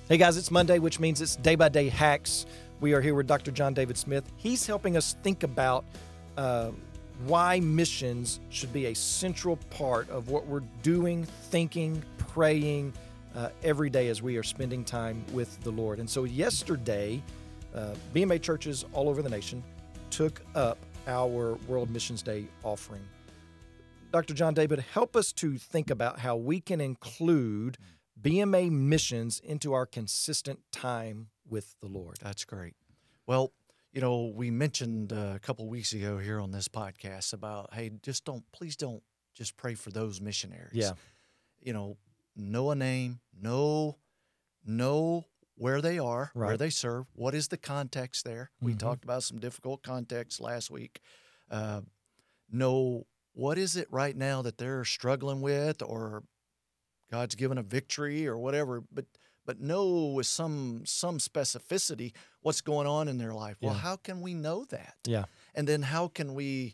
Hey guys, it's Monday, which means it's Day by Day Hacks. We are here with Dr. John David Smith. He's helping us think about why missions should be a central part of what we're doing, thinking, praying every day as we are spending time with the Lord. And so yesterday, BMA churches all over the nation took up our World Missions Day offering. Dr. John David, help us to think about how we can include BMA missions into our consistent time with the Lord. That's great. Well, you know, we mentioned a couple weeks ago here on this podcast about, hey, please don't just pray for those missionaries. Yeah. You know a name, know where they are, Right. where they serve, what is the context there. We talked about some difficult context last week. Know what is it right now that they're struggling with, or God's given a victory or whatever, but know with some specificity what's going on in their life. Well, Yeah. how can we know that? Yeah. And then how can we,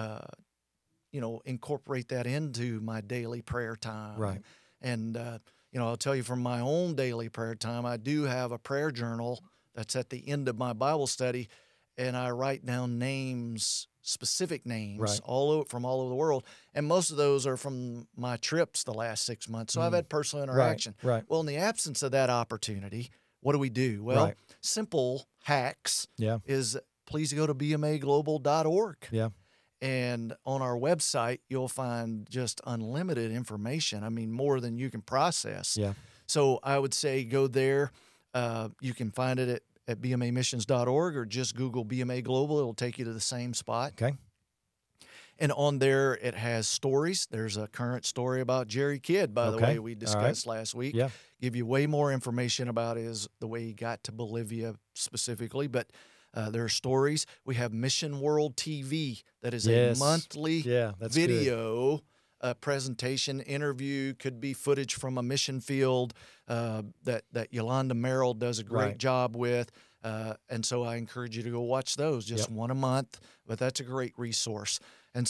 incorporate that into my daily prayer time? Right. And, I'll tell you from my own daily prayer time, I do have a prayer journal that's at the end of my Bible study, and I write down names, specific names, Right. from all over the world. And most of those are from my trips the last 6 months. So I've had personal interaction. Right. Well, in the absence of that opportunity, what do? Well, Right. simple hacks Yeah. is please go to bmaglobal.org. Yeah. And on our website, you'll find just unlimited information. I mean, more than you can process. Yeah. So I would say go there. You can find it at bmamissions.org, or just Google BMA Global. It'll take you to the same spot. Okay. And on there, it has stories. There's a current story about Jerry Kidd, by the Okay. way, we discussed last week. Yeah. Give you way more information about the way he got to Bolivia specifically. But there are stories. We have Mission World TV that is a monthly that's video presentation, interview, could be footage from a mission field that Yolanda Merrill does a great job with. And so I encourage you to go watch those, just one a month, but that's a great resource. And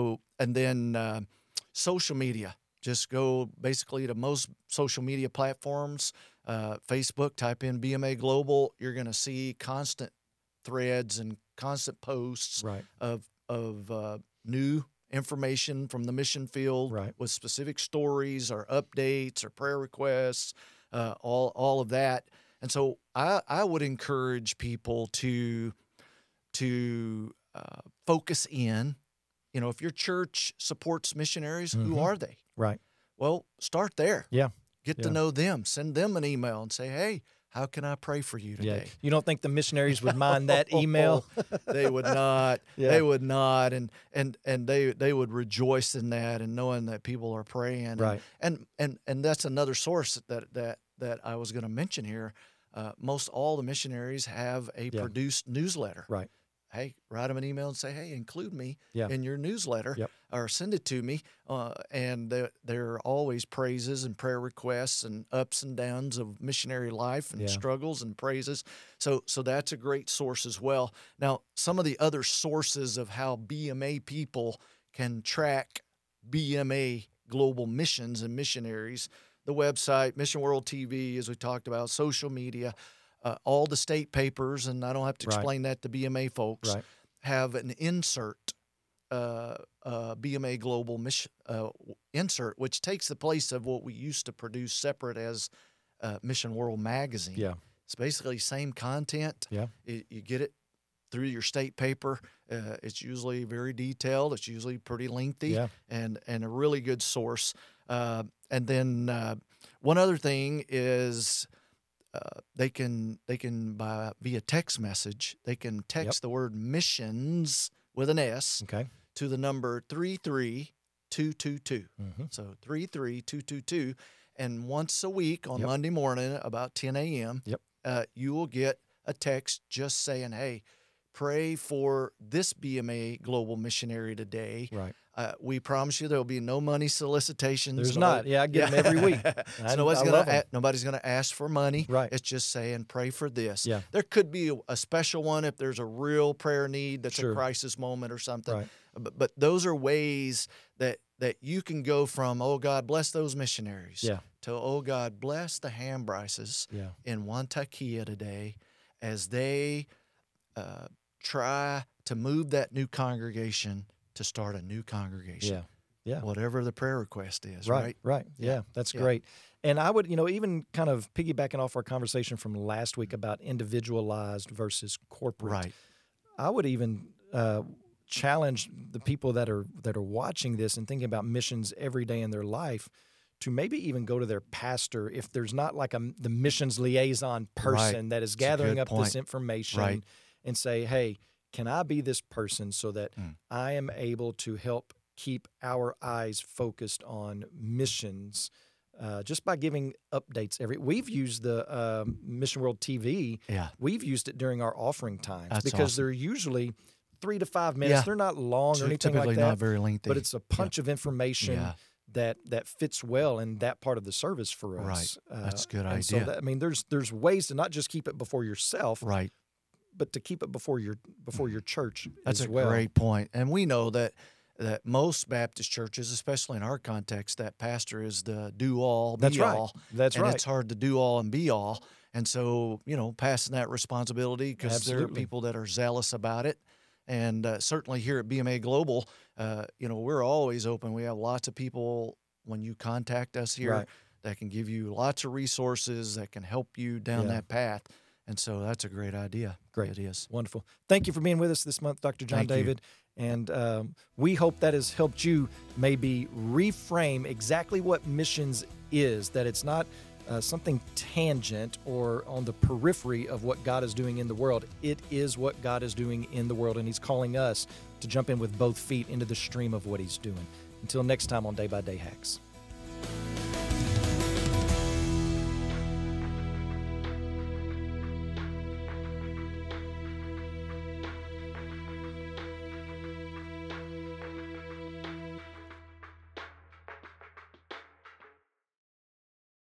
then social media, just go basically to most social media platforms. Facebook, type in BMA Global. You're going to see constant threads and constant posts of new information from the mission field with specific stories or updates or prayer requests, all of that. And so I would encourage people to focus in. You know, if your church supports missionaries, who are they? Right. Well, start there. Yeah. Get to know them. Send them an email and say, hey, how can I pray for you today? Yeah. You don't think the missionaries would mind that email? They would not. Yeah. They would not. And they would rejoice in that and knowing that people are praying. Right. And that's another source that I was going to mention here. Most all the missionaries have a produced newsletter. Right. Hey, write them an email and say, hey, include me Yeah. in your newsletter, or send it to me. And there are always praises and prayer requests and ups and downs of missionary life and struggles and praises. So that's a great source as well. Now, some of the other sources of how BMA people can track BMA global missions and missionaries, the website, Mission World TV, as we talked about, social media, all the state papers, and I don't have to explain that to BMA folks, have an insert, BMA Global mission insert, which takes the place of what we used to produce separate as Mission World Magazine. Yeah. It's basically same content. Yeah. You get it through your state paper. It's usually very detailed. It's usually pretty lengthy and a really good source. And then one other thing is they can via text message, they can text the word missions with an S to the number 33222. So 33222. And once a week on Monday morning about 10 a.m., you will get a text just saying, hey, pray for this BMA global missionary today. Right. We promise you there will be no money solicitations. There's not. Yeah, I get them every week. So nobody's going to ask for money. Right. It's just saying pray for this. Yeah. There could be a special one if there's a real prayer need that's Sure. a crisis moment or something. Right. But those are ways that you can go from, oh, God, bless those missionaries, to, oh God, bless the Hambrices in Wantakia today as they try to move that new congregation to start a new congregation. Yeah. Whatever the prayer request is, right? Yeah, that's great. And I would, even kind of piggybacking off our conversation from last week about individualized versus corporate. Right. I would even challenge the people that are watching this and thinking about missions every day in their life to maybe even go to their pastor if there's not like the missions liaison person that is gathering up this information and say, hey, can I be this person so that I am able to help keep our eyes focused on missions just by giving updates we've used the Mission World TV. We've used it during our offering times because they're usually 3 to 5 minutes. They're not long or anything like that. Typically not very lengthy. But it's a punch of information that fits well in that part of the service for us. Right. That's a good idea. So there's ways to not just keep it before yourself, right, but to keep it before your church. That's as a well. great point. And we know that most Baptist churches, especially in our context, that pastor is the do-all, be-all. That's right. And it's hard to do all and be all. And so, passing that responsibility because there are people that are zealous about it. And certainly here at BMA Global, we're always open. We have lots of people when you contact us here that can give you lots of resources that can help you down that path. And so that's a great idea. Great. It is. Wonderful. Thank you for being with us this month, Dr. John David. And we hope that has helped you maybe reframe exactly what missions is, that it's not something tangent or on the periphery of what God is doing in the world. It is what God is doing in the world, and He's calling us to jump in with both feet into the stream of what He's doing. Until next time on Day by Day Hacks.